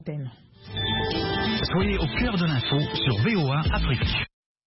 Soyez au cœur de l'info sur VOA Afrique.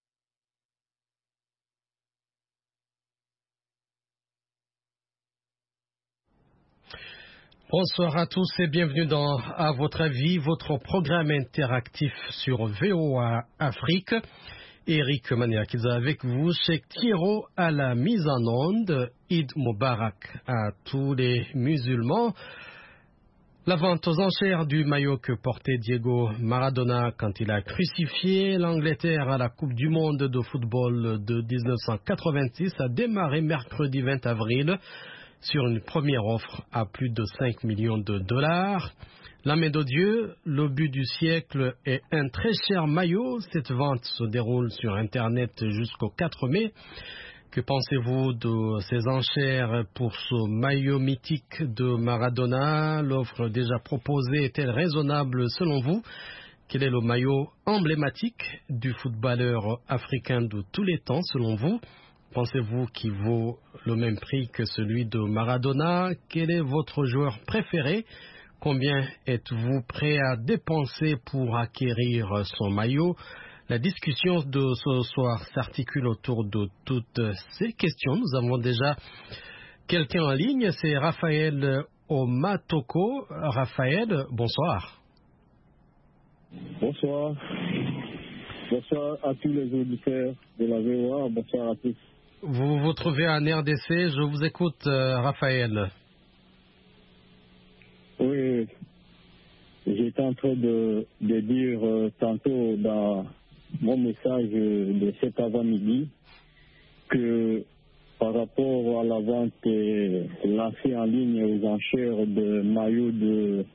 Bonsoir à tous et bienvenue dans À votre avis, votre programme interactif sur VOA Afrique. Eric Maniak est avec vous, Cheikh Thiro à la mise en onde. Eid Mubarak à tous les musulmans. La vente aux enchères du maillot que portait Diego Maradona quand il a crucifié l'Angleterre à la Coupe du Monde de football de 1986 a démarré mercredi 20 avril sur une première offre à plus de 5 millions de dollars. La main de Dieu, le but du siècle est un très cher maillot. Cette vente se déroule sur Internet jusqu'au 4 mai. Que pensez-vous de ces enchères pour ce maillot mythique de Maradona? L'offre déjà proposée est-elle raisonnable selon vous? Quel est le maillot emblématique du footballeur africain de tous les temps selon vous? Pensez-vous qu'il vaut le même prix que celui de Maradona? Quel est votre joueur préféré? Combien êtes-vous prêt à dépenser pour acquérir son maillot? La discussion de ce soir s'articule autour de toutes ces questions. Nous avons déjà quelqu'un en ligne, c'est Raphaël Omatoko. Raphaël, bonsoir. Bonsoir. Bonsoir à tous les auditeurs de la VOA. Bonsoir à tous. Vous vous trouvez en RDC, je vous écoute, Raphaël. Oui, j'étais en train de dire tantôt dans mon message de cet avant-midi que par rapport à la vente lancée en ligne aux enchères de maillots de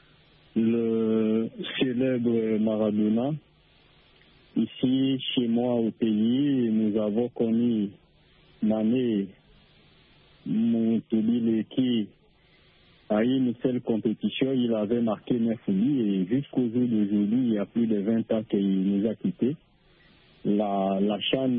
le célèbre Maradona, ici chez moi au pays, nous avons connu Mané Moutoubi qui à une seule compétition, il avait marqué 9 buts et jusqu'au jour d'aujourd'hui, il y a plus de 20 ans qu'il nous a quittés. La CHAN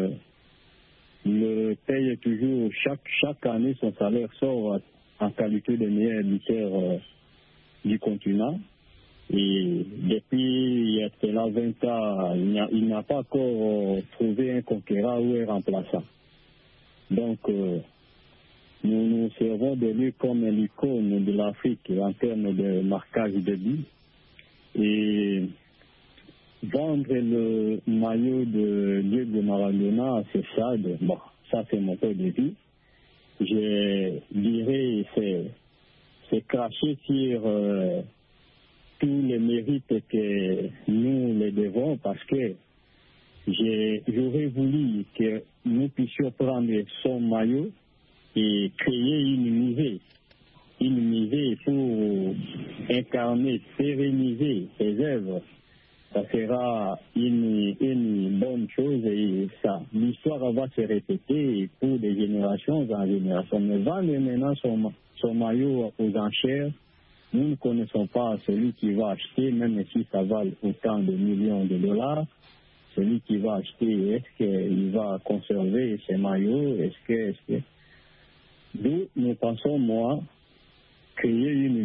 le paye toujours, chaque année, son salaire sort en qualité de meilleur buteur du continent. Et depuis là 20 ans, il n'a pas encore trouvé un conquérant ou un remplaçant. Donc, nous nous servons de lui comme l'icône de l'Afrique en termes de marquage de but. Et vendre le maillot de Diego Maradona, c'est ça. Bon, ça c'est mon point de vue. Je dirais c'est cracher sur tous les mérites que nous les devons parce que j'aurais voulu que nous puissions prendre son maillot et créer une musée pour incarner, pérenniser ses œuvres. Ça sera une bonne chose et ça, l'histoire va se répéter pour des générations en générations. Mais vendre maintenant son maillot aux enchères, nous ne connaissons pas celui qui va acheter, même si ça vale autant de millions de dollars. Celui qui va acheter, est-ce qu'il va conserver ses maillots? Est-ce que d'où nous pensons, moi, créer une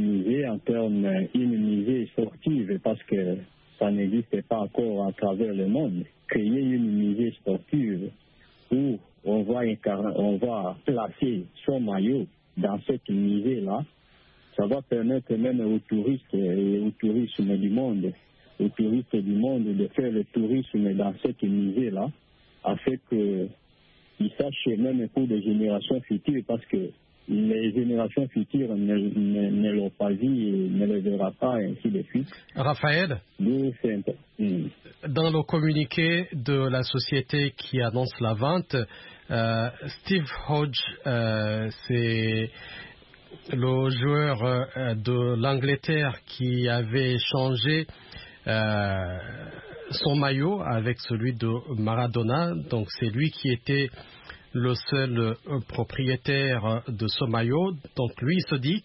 musée sportive, parce que ça n'existe pas encore à travers le monde. Créer une musée sportive où on va placer son maillot dans cette musée-là. Ça va permettre même aux touristes et au tourisme du monde, aux touristes du monde de faire le tourisme dans cette musée-là, afin que ils sachent même pour des générations futures, parce que les générations futures ne l'ont pas vu et ne le verra pas, et ainsi de suite. Raphaël, dans le communiqué de la société qui annonce la vente, Steve Hodge, c'est le joueur de l'Angleterre qui avait changé son maillot avec celui de Maradona, donc c'est lui qui était le seul propriétaire de ce maillot. Donc lui se dit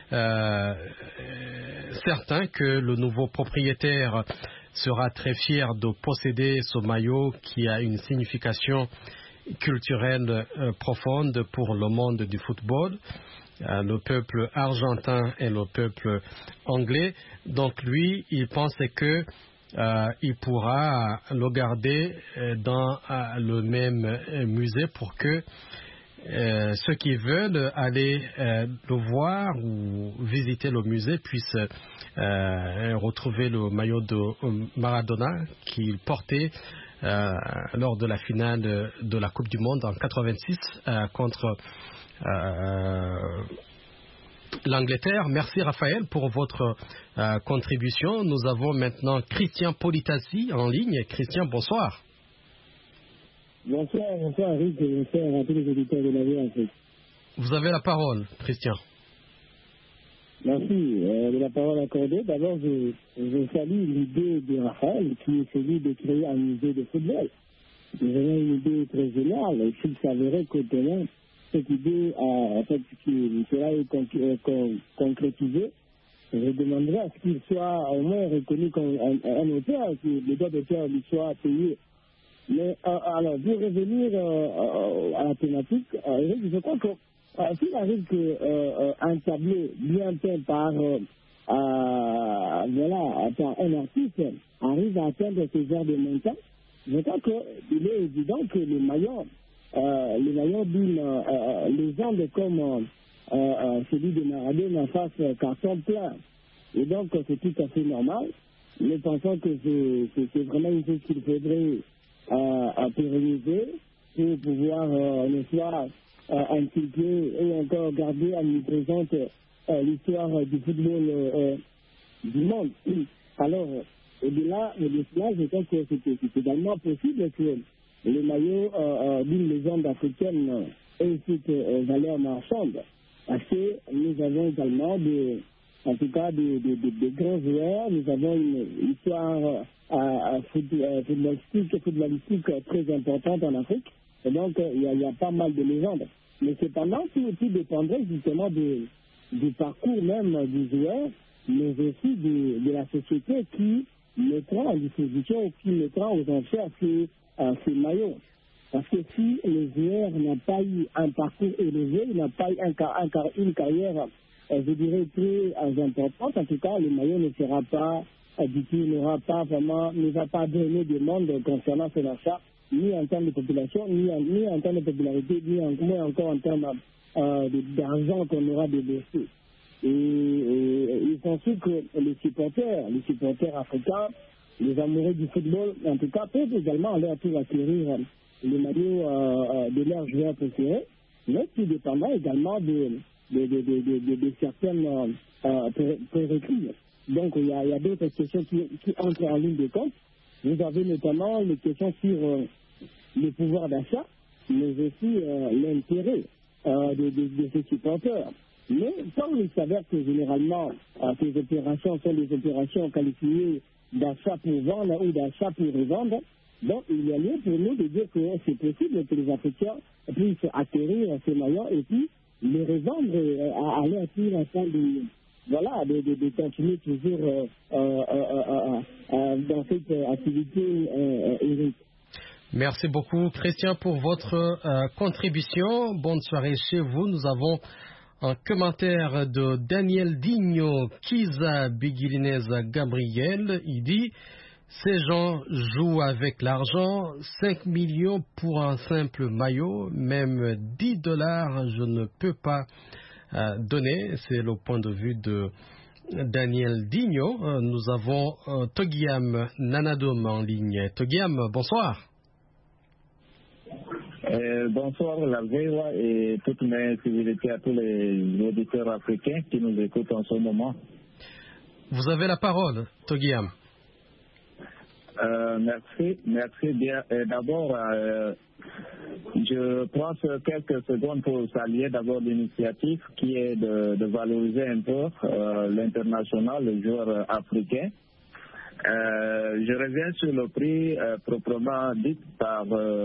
certain que le nouveau propriétaire sera très fier de posséder ce maillot qui a une signification culturelle profonde pour le monde du football. le peuple argentin et le peuple anglais. Donc lui, il pensait que il pourra le garder dans le même musée pour que ceux qui veulent aller le voir ou visiter le musée puissent retrouver le maillot de Maradona qu'il portait lors de la finale de la Coupe du Monde en 86 contre l'Angleterre. Merci Raphaël pour votre contribution. Nous avons maintenant Christian Politassi en ligne. Christian, bonsoir. Bonsoir Eric, et bonsoir à tous les auditeurs de la vie en fait. Vous avez la parole, Christian. Merci de la parole accordée. D'abord, je salue l'idée de Raphaël qui est celui de créer un musée de football. C'est vraiment une idée très géniale. Il s'il s'avérait que demain, cette idée qui sera concrétisée, je demanderai à ce qu'il soit au moins reconnu comme un auteur, que les droits d'auteur lui soient payés. Mais alors, pour revenir à la thématique, Eric, je crois que s'il arrive qu'un tableau bien peint par un artiste arrive à atteindre ce genre de montant, je crois qu'il est évident que les maillots d'une légende comme celui de Maradona fasse carton plein. Et donc, c'est tout à fait normal. Nous pensons que c'est vraiment une chose qu'il faudrait pérenniser pour pouvoir ne soit inculquer et encore garder omniprésente l'histoire du football du monde. Alors, au-delà de cela, je pense que c'est également possible que le maillot d'une légende africaine ait cette valeur marchande, parce que nous avons également en tout cas des grands joueurs, nous avons une histoire footballistique très importante en Afrique, et donc il y a pas mal de légendes. Mais cependant, tout dépendrait justement du parcours même du joueur, mais aussi de la société qui mettra en disposition, qui mettra aux enchères ces maillots. Parce que si le joueur n'a pas eu un parcours élevé, il n'a pas eu une carrière, je dirais, très importante, en tout cas, le maillot ne sera pas ne va pas donner de monde concernant son achat, ni en termes de population, ni en termes de popularité, ni encore en termes d'argent qu'on aura déboursé. Et il s'ensuit que les supporters africains, les amoureux du football, en tout cas, peuvent également aller à tout acquérir le maillot de leurs joueurs préférés, mais tout dépendant également de certaines prérequis. Donc, il y a d'autres questions qui entrent en ligne de compte. Vous avez notamment les questions sur le pouvoir d'achat, mais aussi l'intérêt de ces supporters. Mais comme il s'avère que généralement, ces opérations sont des opérations qualifiées d'achat pour vendre ou d'achat pour revendre, donc il y a lieu pour nous de dire que c'est possible que les Africains puissent acquérir ces maillots et puis les revendre à leur tour afin de continuer toujours dans cette activité, Eric. Merci beaucoup, Christian, pour votre contribution. Bonne soirée chez vous. Nous avons un commentaire de Daniel Digno Kiza Bigilineza Gabriel. Il dit: ces gens jouent avec l'argent, 5 millions pour un simple maillot, même $10, je ne peux pas donner. C'est le point de vue de Daniel Digno. Nous avons Togiam Nanadom en ligne. Togiam, bonsoir. Bonsoir la VOA et toutes mes civilités à tous les auditeurs africains qui nous écoutent en ce moment. Vous avez la parole, Togiam. Merci bien. D'abord, je prends quelques secondes pour saluer d'abord l'initiative qui est de valoriser un peu l'international, le joueur africain. Je reviens sur le prix proprement dit par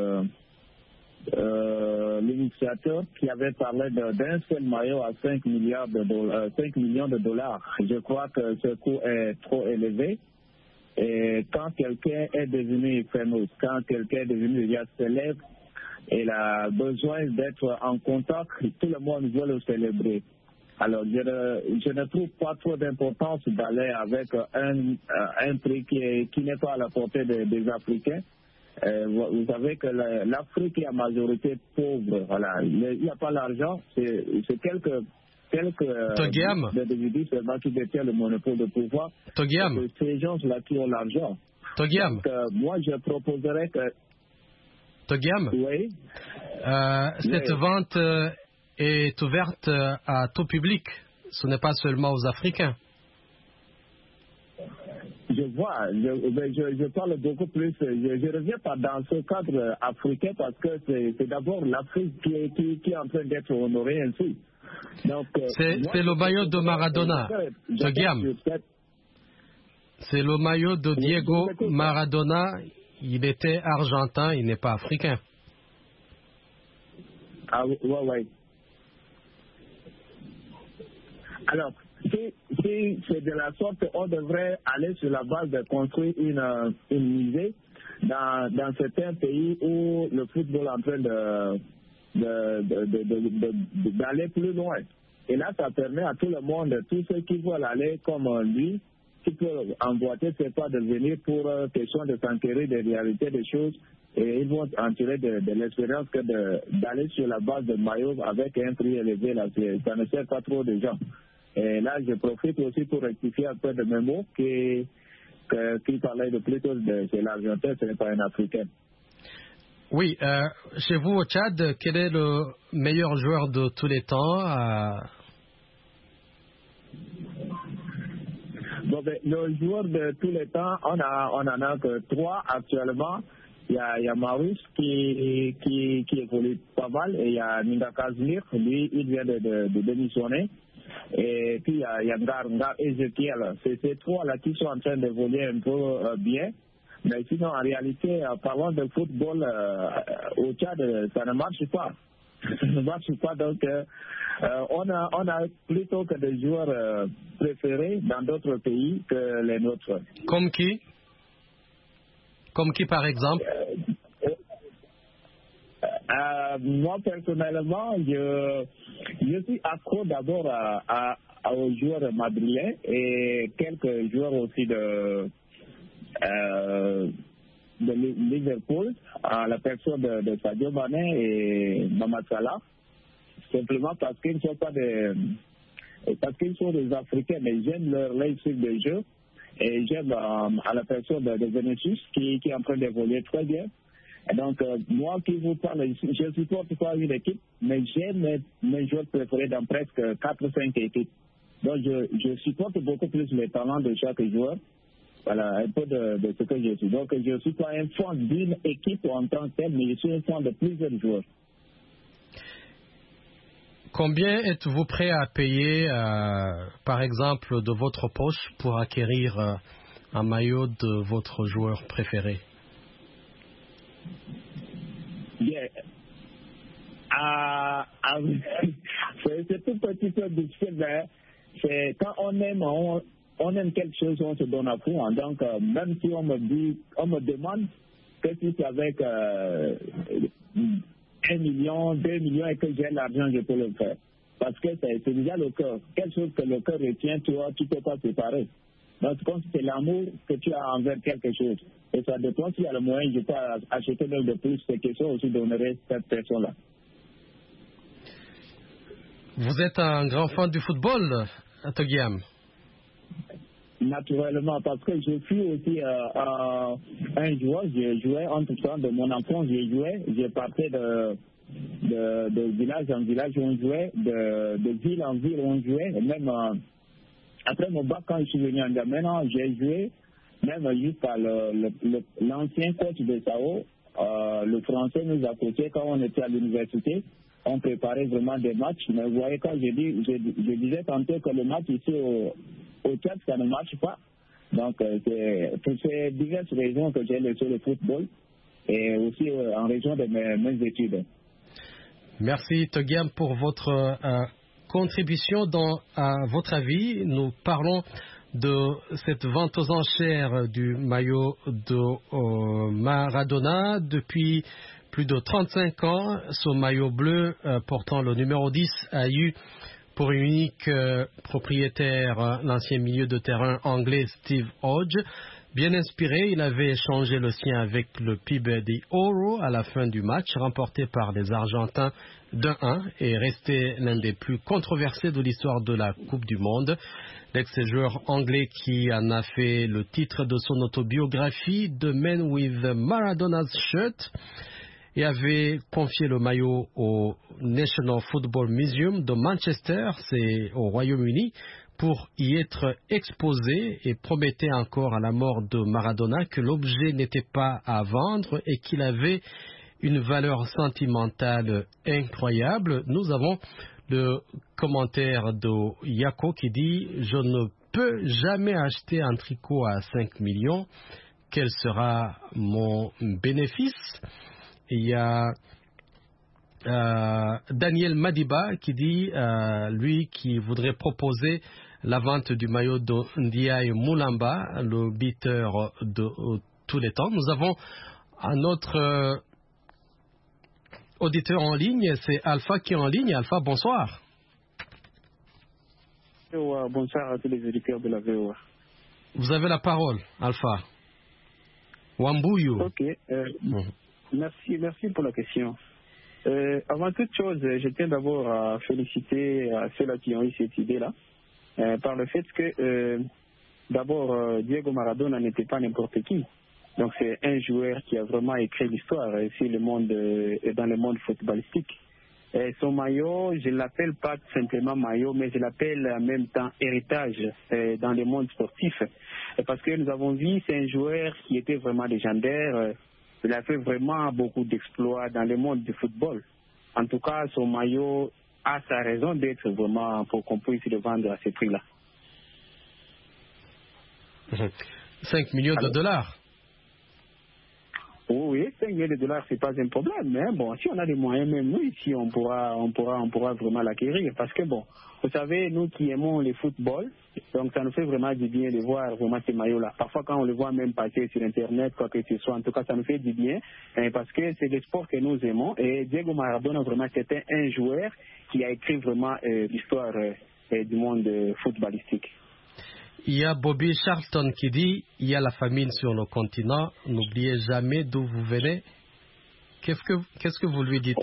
l'initiateur qui avait parlé d'un seul maillot à 5 millions de dollars. Je crois que ce coût est trop élevé. Et quand quelqu'un est devenu fameux, quand quelqu'un est devenu célèbre, il a besoin d'être en contact, tout le monde veut le célébrer. Alors, je ne trouve pas trop d'importance d'aller avec un prix qui n'est pas à la portée des Africains. Vous savez que l'Afrique est en majorité pauvre. Voilà. Il n'y a pas l'argent. C'est quelques individus seulement qui détiennent le monopole de pouvoir. Togiam. Ces gens-là qui ont l'argent. Togiam. Donc, moi, je proposerais que... Togiam. Oui. Cette vente est ouverte à tout public. Ce n'est pas seulement aux Africains. Je vois, je parle beaucoup plus, je reviens pas dans ce cadre africain parce que c'est d'abord l'Afrique qui est en train d'être honorée ainsi. C'est le maillot de Maradona, c'est le maillot de Diego Maradona, il était argentin, il n'est pas africain. Ah ouais. Alors, si c'est de la sorte, on devrait aller sur la base de construire une musée dans certains pays où le football est en train d'aller plus loin. Et là, ça permet à tout le monde, tous ceux qui veulent aller comme lui, qui peuvent emboîter ses pas de venir pour question de s'enquérir des réalités des choses. Et ils vont en tirer de l'expérience que d'aller sur la base de maillot avec un prix élevé. Là, ça ne sert pas trop de gens. Et là, je profite aussi pour rectifier un peu de mes mots qui parlait de plutôt de c'est l'Argentin, ce n'est pas un Africain. Oui, chez vous au Tchad, quel est le meilleur joueur de tous les temps Bon, le joueur de tous les temps, on en a que 3 actuellement. Il y a Marus qui évolue pas mal et il y a Ninga Kazmir, lui il vient de démissionner. Et puis il y a Ngar Ezekiel. C'est ces 3 là qui sont en train d'évoluer un peu bien. Mais sinon en réalité, parlant de football au Tchad, ça ne marche pas. Ça ne marche pas, donc on a plutôt que des joueurs préférés dans d'autres pays que les nôtres. Comme qui? Comme qui, par exemple? Moi, personnellement, je suis accro d'abord aux joueurs madrilèns et quelques joueurs aussi de Liverpool, à la personne de Sadio Mané et Mohamed Salah, simplement parce qu'ils sont pas parce qu'ils sont des Africains, mais j'aime leur style de jeu. Et j'aime à la personne de Vinicius qui est en train d'évoluer très bien. Et donc, moi qui vous parle, je supporte pas une équipe, mais j'aime mes joueurs préférés dans presque 4 ou 5 équipes. Donc, je supporte beaucoup plus les talents de chaque joueur. Voilà, un peu de ce que je suis. Donc, je ne suis pas un fan d'une équipe en tant que telle, mais je suis un fan de plusieurs joueurs. Combien êtes-vous prêt à payer, par exemple, de votre poche pour acquérir un maillot de votre joueur préféré? Yeah. C'est tout petit peu difficile, mais c'est quand on aime quelque chose, on se donne à fond. Donc, même si on me demande que si c'est avec 1 million, 2 millions et que j'ai l'argent, je peux le faire. Parce que c'est déjà le cœur. Quelque chose que le cœur retient, tu ne peux pas séparer. Donc, c'est l'amour que tu as envers quelque chose. Et ça dépend s'il y a le moyen, je peux acheter même de plus, c'est quelque chose aussi d'honorer cette personne-là. Vous êtes un grand fan du football, Togiam? Naturellement, parce que je suis aussi un joueur. J'ai joué entre temps de mon enfance, j'ai parti de village en village où on jouait, de ville en ville où on jouait. Et même après mon bac, quand je suis venu en Gamena, j'ai joué même jusqu'à l'ancien coach de Sao. Le français nous a coaché quand on était à l'université. On préparait vraiment des matchs. Mais vous voyez, quand je disais tantôt que le match ici au Tchad, ça ne marche pas. Donc, c'est pour ces diverses raisons que j'ai laissé le football et aussi en raison de mes études. Merci, Togiam, pour votre contribution dans votre avis. Nous parlons de cette vente aux enchères du maillot de Maradona. Depuis plus de 35 ans, ce maillot bleu portant le numéro 10 a eu Pour unique propriétaire, l'ancien milieu de terrain anglais Steve Hodge. Bien inspiré, il avait échangé le sien avec le Peabody Oro à la fin du match, remporté par les Argentins 2-1 et resté l'un des plus controversés de l'histoire de la Coupe du Monde. L'ex-joueur anglais qui en a fait le titre de son autobiographie The Man with Maradona's Shirt et avait confié le maillot au National Football Museum de Manchester, c'est au Royaume-Uni, pour y être exposé et promettait encore à la mort de Maradona que l'objet n'était pas à vendre et qu'il avait une valeur sentimentale incroyable. Nous avons le commentaire de Yako qui dit « Je ne peux jamais acheter un tricot à 5 millions. Quel sera mon bénéfice ?» Il y a Daniel Madiba qui dit, lui, qui voudrait proposer la vente du maillot de Ndiaye Moulamba, le buteur de tous les temps. Nous avons un autre auditeur en ligne, c'est Alpha qui est en ligne. Alpha, bonsoir. Bonsoir à tous les auditeurs de la VOA. Vous avez la parole, Alpha. Wambouyu. Ok, merci pour la question. Avant toute chose, je tiens d'abord à féliciter ceux-là qui ont eu cette idée-là, par le fait que, d'abord, Diego Maradona n'était pas n'importe qui. Donc c'est un joueur qui a vraiment écrit l'histoire ici dans le monde footballistique. Son maillot, je ne l'appelle pas simplement maillot, mais je l'appelle en même temps héritage dans le monde sportif. Parce que nous avons vu, c'est un joueur qui était vraiment légendaire. Il a fait vraiment beaucoup d'exploits dans le monde du football. En tout cas, son maillot a sa raison d'être vraiment pour qu'on puisse le vendre à ce prix-là. 5 millions de dollars. Oui, 5 millions de dollars, c'est pas un problème. Mais bon, si on a les moyens, même nous ici, on pourra vraiment l'acquérir. Parce que bon, vous savez, nous qui aimons le football, donc ça nous fait vraiment du bien de voir vraiment ces maillots-là. Parfois, quand on le voit même passer sur Internet, quoi que ce soit, en tout cas, ça nous fait du bien. Parce que c'est le sport que nous aimons. Et Diego Maradona, vraiment, c'était un joueur qui a écrit vraiment l'histoire du monde footballistique. Il y a Bobby Charlton qui dit « Il y a la famine sur le continent, n'oubliez jamais d'où vous venez ». Qu'est-ce que vous lui dites?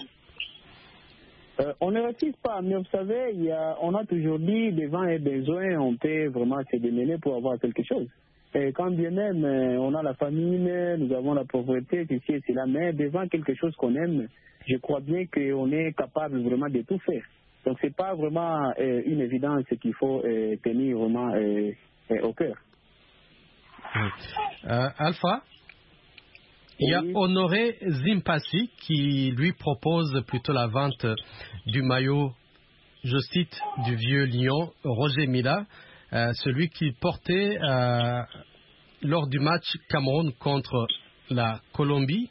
On ne refuse pas, mais vous savez, on a toujours dit devant un besoin, on peut vraiment se démener pour avoir quelque chose. Et quand bien même on a la famine, nous avons la pauvreté, ceci et cela, mais devant quelque chose qu'on aime, je crois bien qu'on est capable vraiment de tout faire. Donc c'est pas vraiment une évidence qu'il faut tenir vraiment au cœur. Alpha, il y a Honoré Zimpassi qui lui propose plutôt la vente du maillot, je cite, du vieux lion Roger Mila, celui qu'il portait lors du match Cameroun contre la Colombie.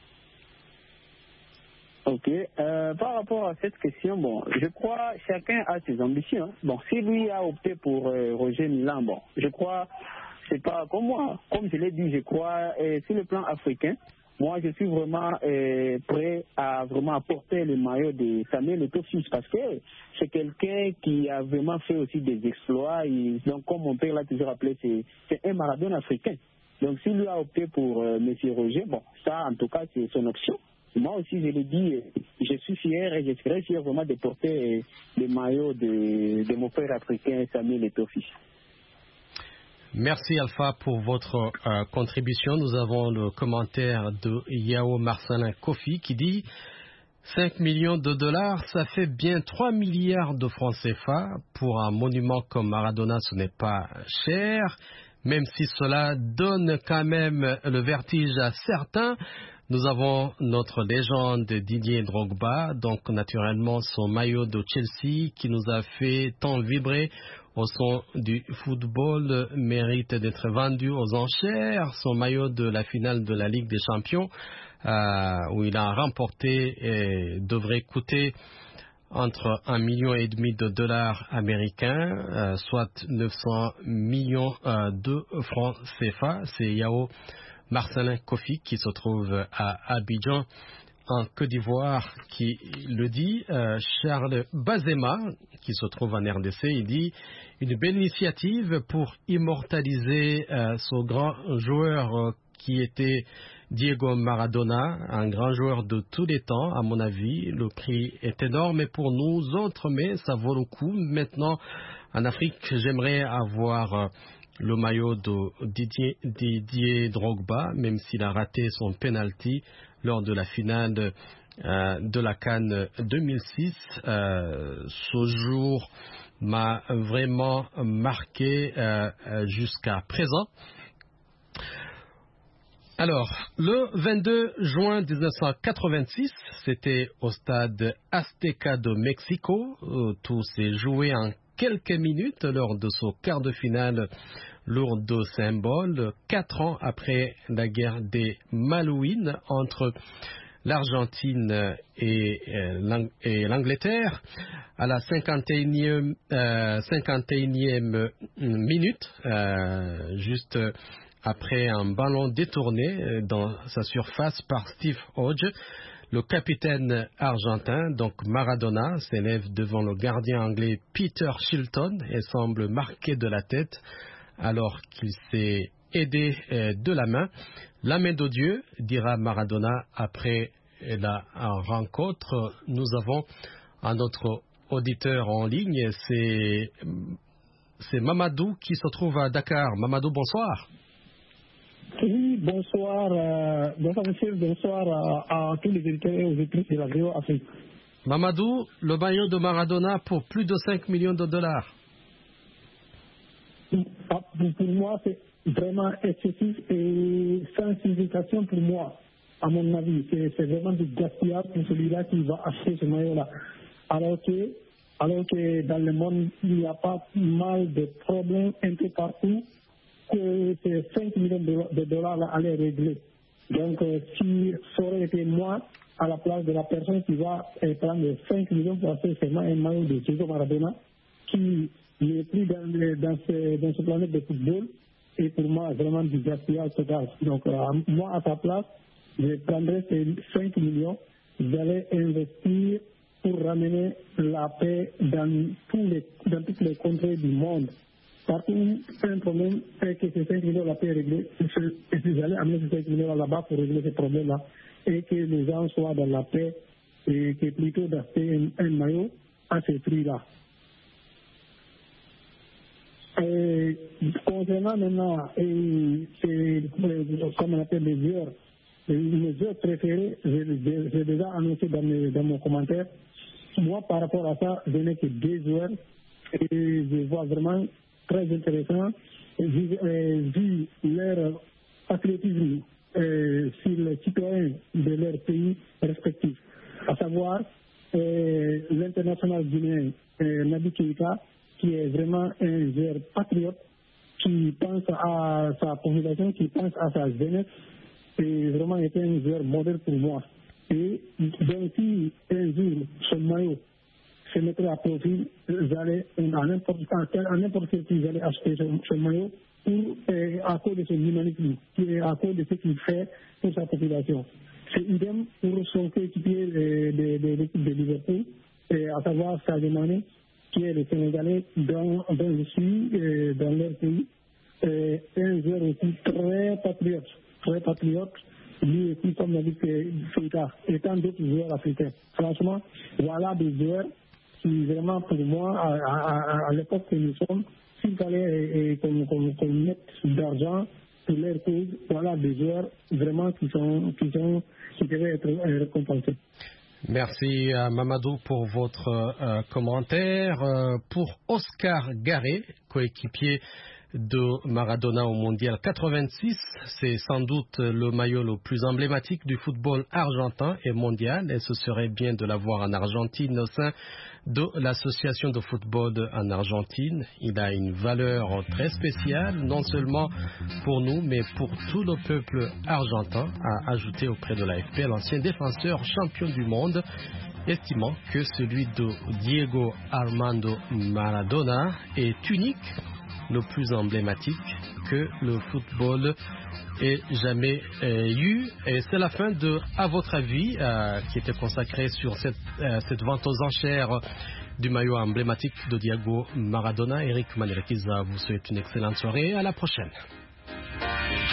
Ok. Par rapport à cette question, bon, je crois chacun a ses ambitions. Bon, si lui a opté pour Roger Milan, bon, je crois, c'est pas comme moi. Comme je l'ai dit, je crois sur le plan africain, moi je suis vraiment prêt à vraiment apporter le maillot de Samuel Eto'o parce que c'est quelqu'un qui a vraiment fait aussi des exploits. Et donc, comme mon père l'a toujours appelé, c'est un Maradona africain. Donc, s'il lui a opté pour M. Roger, bon, ça en tout cas c'est son option. Moi aussi, je l'ai dit, je suis fier et je serai fier vraiment de porter le maillot de mon père africain, Samuel Eto'o. Merci Alpha pour votre contribution. Nous avons le commentaire de Yao Marcelin Kofi qui dit 5 millions de dollars, ça fait bien 3 milliards de francs CFA. Pour un monument comme Maradona, ce n'est pas cher, même si cela donne quand même le vertige à certains. Nous avons notre légende Didier Drogba, donc naturellement son maillot de Chelsea qui nous a fait tant vibrer au son du football mérite d'être vendu aux enchères. Son maillot de la finale de la Ligue des Champions où il a remporté devrait coûter entre 1,5 million de dollars américains, soit 900 millions de francs CFA. C'est Yao Marcelin Kofi qui se trouve à Abidjan en Côte d'Ivoire qui le dit, Charles Bazema, qui se trouve en RDC, il dit une belle initiative pour immortaliser ce grand joueur qui était Diego Maradona, un grand joueur de tous les temps, à mon avis. Le prix est énorme et pour nous autres, mais ça vaut le coup. Maintenant, en Afrique, j'aimerais avoir le maillot de Didier Drogba, même s'il a raté son penalty lors de la finale de la CAN 2006. Ce jour m'a vraiment marqué jusqu'à présent. Alors, le 22 juin 1986, c'était au stade Azteca de Mexico. Tout s'est joué en quelques minutes lors de ce quart de finale lourd de symboles, 4 ans après la guerre des Malouines entre l'Argentine et l'Angleterre. À la 51e minute, juste après un ballon détourné dans sa surface par Steve Hodge, le capitaine argentin, donc Maradona, s'élève devant le gardien anglais Peter Shilton et semble marqué de la tête alors qu'il s'est aidé de la main. La main de Dieu, dira Maradona après la rencontre. Nous avons un autre auditeur en ligne, c'est Mamadou qui se trouve à Dakar. Mamadou, bonsoir. Oui, bonsoir, bonsoir monsieur, bonsoir à tous les éditeurs et aux éditrices de la Radio Afrique. Mamadou, le maillot de Maradona pour plus de 5 millions de dollars. Pour moi, c'est vraiment excessif et sans signification pour moi, à mon avis. C'est vraiment du gaspillage pour celui-là qui va acheter ce maillot-là. Alors que dans le monde, il n'y a pas mal de problèmes un peu partout que ces 5 millions de dollars allaient régler. Donc, si ça aurait été moi à la place de la personne qui va prendre 5 millions pour acheter seulement un maillot de Diego Maradona, qui n'est plus dans ce planète de football, et pour moi, vraiment du gaspillage total. Donc, moi, à sa place, je prendrais ces 5 millions, j'allais investir pour ramener la paix dans toutes les contrées du monde. Partout, un problème est que ces 5 millions, la paix est réglée. Et si j'allais amener ces 5 millions là-bas pour régler ces problèmes-là, et que les gens soient dans la paix, et que plutôt d'acheter un maillot à ce prix-là. Et concernant maintenant, comme on appelle les joueurs, mes joueurs préférés, j'ai déjà annoncé dans mon commentaire. Moi, par rapport à ça, je n'ai que 2 joueurs et je vois vraiment très intéressant, vu leur patriotisme sur les citoyens de leur pays respectifs, à savoir l'international guinéen Naby Keïta, qui est vraiment un joueur patriote, qui pense à sa population, qui pense à sa jeunesse, et vraiment était un joueur modèle pour moi. Et donc si un jour ce maillot se mettrait à profit, j'allais à n'importe quel prix, j'allais acheter ce maillot à cause de son humanisme, à cause de ce qu'il fait pour sa population. C'est idem pour son coéquipier de l'équipe de Liverpool, à savoir Sadio Mané, qui est le Sénégalais dont je suis dans leur pays, un joueur aussi très patriote, lui aussi comme l'a dit Keïta, et tant d'autres joueurs africains. Franchement, voilà des joueurs qui vraiment pour moi, à l'époque que nous sommes, s'il fallait qu'on mette d'argent pour leur cause, voilà des joueurs vraiment qui devaient être récompensés. Merci à Mamadou pour votre commentaire. Pour Oscar Garé, coéquipier de Maradona au Mondial 86, c'est sans doute le maillot le plus emblématique du football argentin et mondial, et ce serait bien de l'avoir en Argentine au sein de l'association de football en Argentine. Il a une valeur très spéciale, non seulement pour nous, mais pour tout le peuple argentin, a ajouté auprès de l'AFP l'ancien défenseur champion du monde, estimant que celui de Diego Armando Maradona est unique le plus emblématique que le football ait jamais eu. Et c'est la fin de À votre avis, qui était consacrée sur cette vente aux enchères du maillot emblématique de Diego Maradona. Eric Maniakiza vous souhaite une excellente soirée et à la prochaine.